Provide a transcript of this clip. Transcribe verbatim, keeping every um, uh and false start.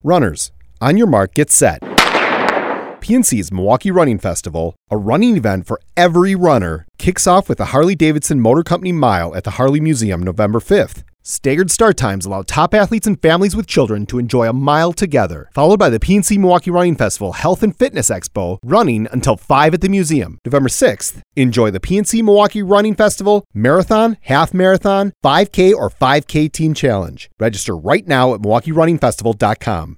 Runners, on your mark, get set. P N C's Milwaukee Running Festival, a running event for every runner, kicks off with the Harley-Davidson Motor Company Mile at the Harley Museum November fifth. Staggered start times allow top athletes and families with children to enjoy a mile together, followed by the P N C Milwaukee Running Festival Health and Fitness Expo, running until five at the museum. November sixth, enjoy the P N C Milwaukee Running Festival Marathon, Half Marathon, five K or five K Team Challenge. Register right now at milwaukee running festival dot com.